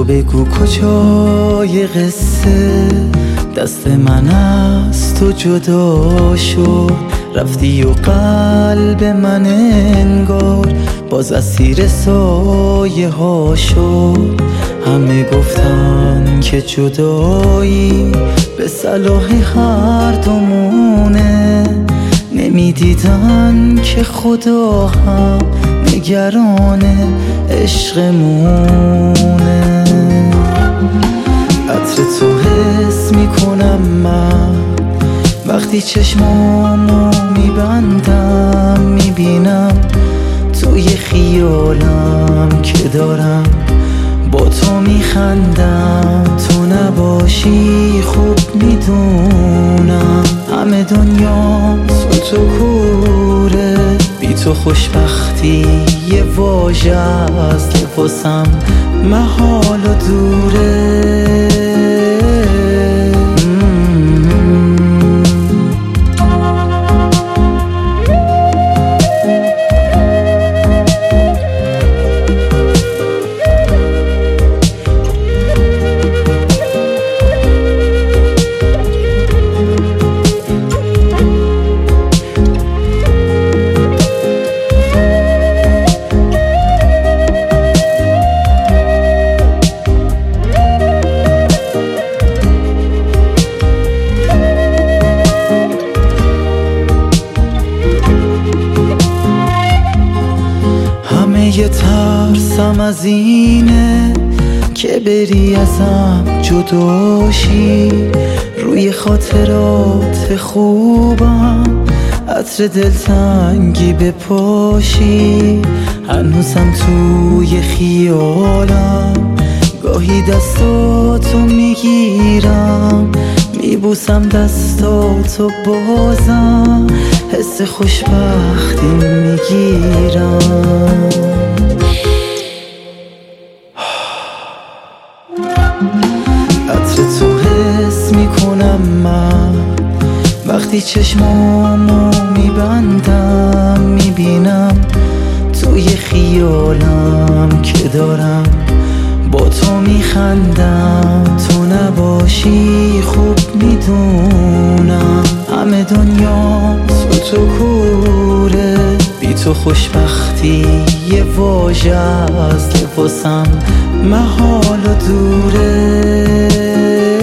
بگو کجای قصه دست من از تو جدا شد، رفتی و قلب من انگار باز اسیر سایه ها شد. همه گفتن که جدایی به صلاح هر دومونه، نمیدیدن که خدا هم نگران عشقمونه. عطر تو حس میکنم من وقتی چشمامو میبندم، میبینم توی خیالم که دارم با تو میخندم. تو نباشی خوب میدونم همه دنیا تو کوره، بی تو خوشبختی یه واژه است که واسم محال و دوره. یه ترسم از اینه که بری ازم جداشی، روی خاطرات خوبم عطر دلتنگی بپاشی. هنوزم توی خیالم گاهی دستاتو میگیرم، میبوسم دستاتو بازم حس خوشبختی میگیرم. عطر تو حس میکنم من وقتی چشمامو میبندم، میبینم توی خیالم که دارم با تو میخندم. تو نباشی خوب میدونم همه دنیا تو کوره، بی تو خوشبختی یه واژه است که واسم محال و دوره.